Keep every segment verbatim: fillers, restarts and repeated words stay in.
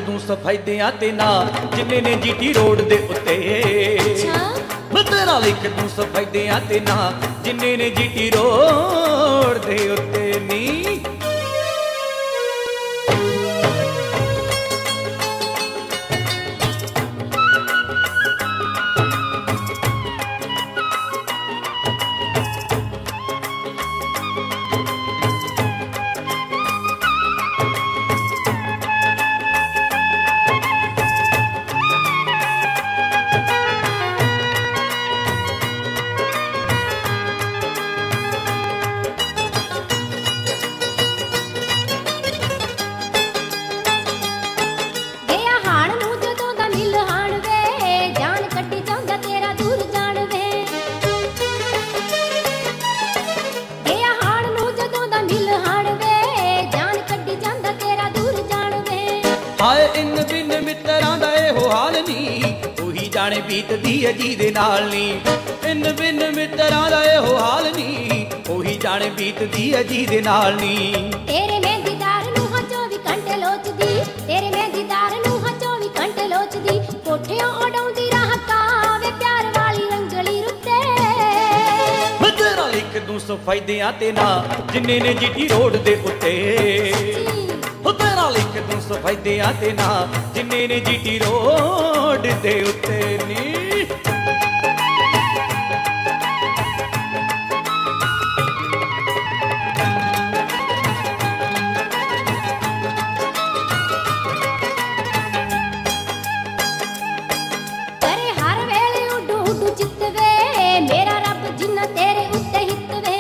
ਦੂੰ ਸਫੈਦਿਆਂ ਤੇ ਨਾ ਜਿੰਨੇ ਨੇ ਜੀਟੀ ਰੋਡ ਦੇ ਉੱਤੇ। ਮੈਂ ਤੇਰਾ ਲਿਖ ਦੂੰ ਸਫੈਦਿਆਂ ਤੇ ਨਾ ਜਿੰਨੇ ਨੇ ਜੀਟੀ ਰੋਡ ਦੇ ਉੱਤੇ ਨੀ। ਹਾਏ ਇਨ ਬਿਨ ਮਿੱਤਰਾਂ ਦਾ ਇਹੋ ਹਾਲ ਨੀ, ਉਹੀ ਜਾਣੇ ਬੀਤਦੀ ਏ ਜਿਹਦੇ ਨਾਲ ਨੀ। ਇਨ ਬਿਨ ਮਿੱਤਰਾਂ ਦਾ ਇਹੋ ਹਾਲ ਨੀ, ਉਹੀ ਜਾਣੇ ਬੀਤਦੀ ਏ ਜਿਹਦੇ ਨਾਲ ਨੀ। ਤੇਰੇ ਮਹਿੰਦੀਦਾਰ ਨੂੰ ਹਾਂ ਚੌਵੀ ਘੰਟੇ ਲੋਚਦੀ, ਤੇਰੇ ਮਹਿੰਦੀਦਾਰ ਨੂੰ ਹਾਂ ਚੌਵੀ ਘੰਟੇ ਲੋਚਦੀ। ਕੋਠਿਓਂ ਉਡਾਉਂਦੀ ਰਾਹ ਕਾਵੇ ਪਿਆਰ ਵਾਲੀ ਰੰਗਲੀ ਰੁੱਤੇ। ਮੈਂ ਤੇਰਾ ਲਿਖ ਦੂੰ ਸਫੈਦਿਆਂ ਤੇ ਨਾ ਜਿੰਨੇ ਨੇ ਜੀਟੀ ਰੋਡ ਦੇ ਉੱਤੇ। ਹੋ ਤੇਰਾ ਲਿਖ ਦੂੰ ਸਫੈਦਿਆਂ ਤੇ ਨਾ ਜਿੰਨੇ ਨੇ ਜੀਟੀ ਰੋਡ ਦੇ ਉੱਤੇ ਨੀ। ਕਰੇ ਹਰ ਵੇਲੇ ਉੱਡੂ ਉੱਡੂ ਚਿੱਤ ਵੇ ਮੇਰਾ ਰੱਬ ਜਿੰਨਾ ਤੇਰੇ ਉੱਤੇ ਹਿੱਤ ਵੇ।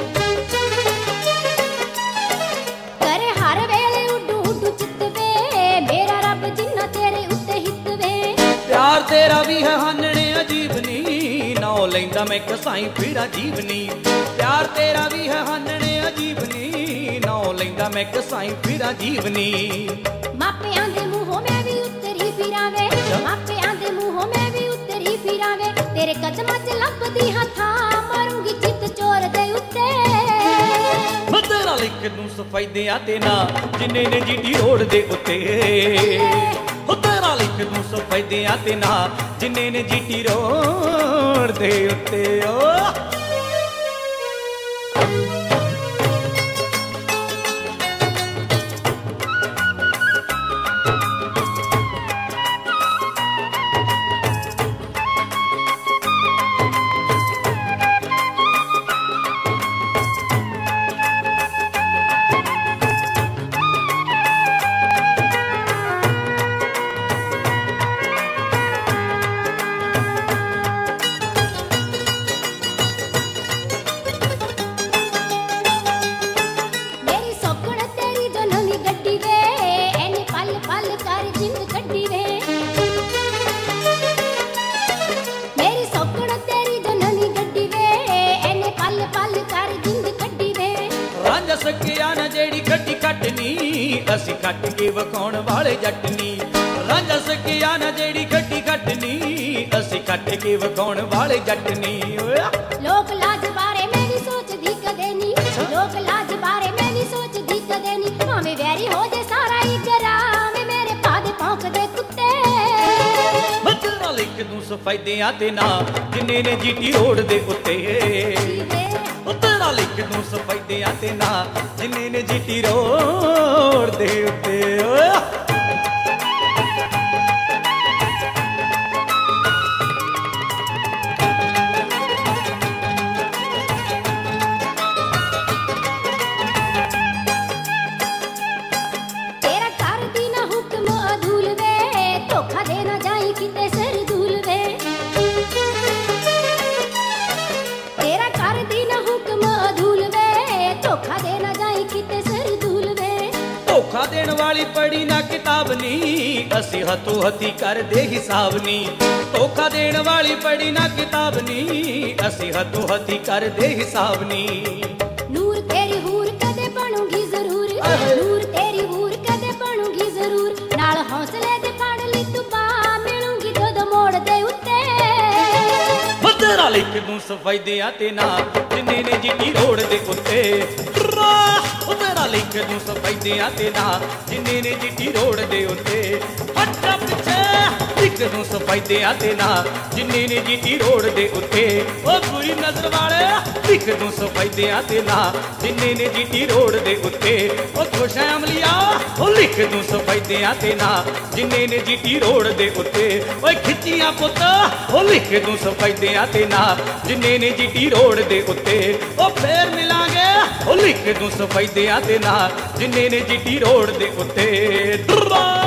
ਕਰੇ ਹਰ ਵੇਲੇ ਉੱਡੂ ਉੱਡੂ ਚਿੱਤ ਵੇ ਮੇਰਾ ਰੱਬ ਜਿੰਨਾ ਤੇਰੇ ਉੱਤੇ ਹਿੱਤ ਵੇ। ਪਿਆਰ ਤੇਰਾ ਵੀ ਹੈ ਹਾਨਣੇ ਅਜੀਬ ਨੀ, ਨੌ ਲੈਂਦਾ ਮੈਂ ਕਸਾਈ ਫਿਰਾਂ ਜੀਵਨੀ। ਪਿਆਰ ਤੇਰਾ ਵੀ ਹੈ ਹਾਨਣੇ ਅਜੀਬ ਨੀ, ਨੌ ਲੈਂਦਾ ਮੈਂ ਕਸਾਈ ਫਿਰਾਂ ਜੀਵਨੀ। ਮਾਪਿਆਂ ਦੇ ਮੂੰਹੋਂ ਮੈਂ ਵੀ ਉਤਰੀ ਫਿਰਾਂ ਵੇ, ਮਾਪਿਆਂ ਦੇ ਮੂੰਹੋਂ ਮੈਂ ਵੀ ਉਤਰੀ ਫਿਰਾਂ ਵੇ। ਤੇਰੇ ਕਦਮਾਂ 'ਚ ਲੱਭਦੀ ਹੱਥਾਂ ਮਾਰੂੰਗੀ ਚਿੱਤ ਚੋਰ ਦੇ ਉੱਤੇ। ਮੈਂ ਤੇਰਾ ਲਿਖ ਦੂੰ ਸਫੈਦਿਆਂ ਤੇ ਨਾ ਜਿੰਨੇ ਨੇ ਜੀਟੀ ਰੋਡ ਦੇ ਉੱਤੇ। ਹੋ ਤੇਰਾ ਲਿਖ ਦੂੰ ਸਫੈਦਿਆਂ ਤੇ ਨਾ ਜਿੰਨੇ ਨੇ ਜੀਟੀ ਰੋਡ ਦੇ ਉੱਤੇ। ਓ ਮੇਰੀ ਸੌਕਣ ਤੇਰੀ ਜੋ ਨਵੀਂ ਗੱਡੀ ਵੇ ਐਨੀ ਪਲ ਪਲ ਕਰ ਜਿੰਦ ਕੱਢੀ ਵੇ। ਮੇਰੀ ਸੌਕਣ ਤੇਰੀ ਜੋ ਨਵੀਂ ਗੱਡੀ ਵੇ ਐਨੀ ਪਲ ਪਲ ਕਰ ਜਿੰਦ ਕੱਢੀ ਵੇ। ਰਾਂਝਾ ਸਕਿਆ ਨਾ ਜਿਹੜੀ ਗੱਡੀ ਕੱਟਣੀ, ਅਸੀਂ ਕੱਟ ਕੇ ਵਿਖਾਉਣ ਵਾਲੇ ਜੱਟ ਨੀ। ਰਾਂਝਾ ਸਕਿਆ ਨਾ ਜਿਹੜੀ ਗੱਡੀ ਕੱਟਣੀ, ਅਸੀਂ ਕੱਟ ਕੇ ਵਿਖਾਉਣ ਵਾਲੇ ਜੱਟ ਨੀ। ਓਏ ਲੋਕ ਲਾਜ ਬਾਰੇ ਮੈਂ ਵੀ ਸੋਚਦੀ ਕਦੇ ਨੀ, ਲੋਕ ਲਾਜ ਬਾਰੇ ਮੈਂ ਵੀ ਸੋਚਦੀ ਕਦੇ ਨੀ। ਭਾਵੇਂ ਵੈਰੀ ਹੋ ਜੇ ਸਾਰਾ ਹੀ ਕਰਾਵੇ ਮੇਰੇ ਪਾਦੇ ਭੌਂਕਦੇ ਕੁੱਤੇ। ਮੈਂ ਤੇਰਾ ਲਿਖ ਦੂੰ ਸਫੈਦਿਆਂ ਤੇ ਨਾ ਜਿੰਨੇ ਨੇ ਜੀਟੀ ਰੋਡ ਦੇ ਉੱਤੇ। ਉਹ ਤੇਰਾ ਲਿਖ ਦੂੰ ਸਫੈਦਿਆਂ ਤੇ ਨਾ ਜਿੰਨੇ ਨੇ ਜੀਟੀ ਰੋਡ ਦੇ ਉੱਤੇ। ਓਏ ਤੇਰਾ ਕਰਦੀ ਨਾ ਹੁਕਮ ਅਦੂਲ ਵੇ, ਧੋਖਾ ਦੇ ਨਾ ਜਾਈ ਕਿਤੇ ਸਿਰ ਦੂਲ ਵੇ। ਤੇਰਾ ਕਰਦੀ ਨਾ ਹੁਕਮ ਅਦੂਲ ਵੇ, ਧੋਖਾ ਦੇ ਨਾ ਜਾਈ ਕਿਤੇ ਸਿਰ ਦੂਲ ਵੇ। ਧੋਖਾ ਦੇਣ ਵਾਲੀ ਪੜੀ ਨਾ ਕਿਤਾਬ ਨੀ, ਅਸੀਂ ਹੱਥੋਂ ਹੱਥੀ ਕਰਦੇ ਹਿਸਾਬ ਨੀ। ਧੋਖਾ ਦੇਣ ਵਾਲੀ ਪੜੀ ਨਾ ਕਿਤਾਬ ਨੀ, ਅਸੀਂ ਹੱਥੋਂ ਹੱਥੀ ਕਰਦੇ ਹਿਸਾਬ ਨੀ। ਨੂਰ ਤੇਰੀ ਹੂਰ ਕਦੇ ਬਣੂਗੀ ਜ਼ਰੂਰ, ਨੂਰ ਤੇਰੀ ਹੂਰ ਕਦੇ ਬਣੂਗੀ ਜ਼ਰੂਰ। ਨਾਲ ਹੌਸਲੇ ਦੇ ਫੜ ਲਈ ਤੂੰ ਬਾਹ ਮਿਲੂਗੀ ਜਦੋਂ ਮੋੜ ਦੇ ਉੱਤੇ। ਮੈਂ ਤੇਰਾ ਲਿਖ ਦੂੰ ਸਫੈਦਿਆਂ ਤੇ ਨਾ ਜਿੰਨੇ ਨੇ ਜੀਟੀ ਰੋਡ ਦੇ ਉੱਤੇ। ਉਹ ਤੇਰਾ ਲਿਖ ਦੂੰ ਸਫੈਦਿਆਂ ਤੇ ਨਾਂ ਜਿੰਨੇ ਨੇ ਜੀਟੀ ਰੋਡ ਦੇ ਉੱਤੇ ਹੱਟਾ ਪਿੱਛੇ ਲਿਖ ਦੂੰ ਸਫੈਦਿਆਂ ਤੇ ਨਾਂ ਜਿੰਨੇ ਨੇ ਜੀਟੀ ਰੋਡ ਦੇ ਉੱਤੇ ਉਹ ਬੁਰੀ ਨਜ਼ਰ ਵਾਲੇ ਲਿਖ ਦੂੰ ਸਫੈਦਿਆਂ ਤੇ ਨਾਂ ਜਿੰਨੇ ਨੇ ਜੀਟੀ ਰੋਡ ਦੇ ਉੱਤੇ ਉਹ ਖੁਸ਼ ਹੈ ਅਮਲੀਆ ਉਹ ਲਿਖ ਦੂੰ ਸਫੈਦਿਆਂ ਤੇ ਨਾਂ ਜਿੰਨੇ ਨੇ ਜੀਟੀ ਰੋਡ ਦੇ ਉੱਤੇ ਓਏ ਖਿੱਚੀਆਂ ਪੁੱਤ ਉਹ ਲਿਖ ਦੂੰ ਸਫੈਦਿਆਂ ਤੇ ਨਾਂ ਜਿੰਨੇ ਨੇ ਜੀਟੀ ਰੋਡ ਦੇ ਉੱਤੇ ਉਹ ਫੇਰ ਮਿਲਾਂਗੇ ਉਹ ਲਿਖ ਦੂੰ ਸਫੈਦਿਆਂ ਤੇ ਨਾਂ ਜਿੰਨੇ ਨੇ ਜੀਟੀ ਰੋਡ ਦੇ ਉੱਤੇ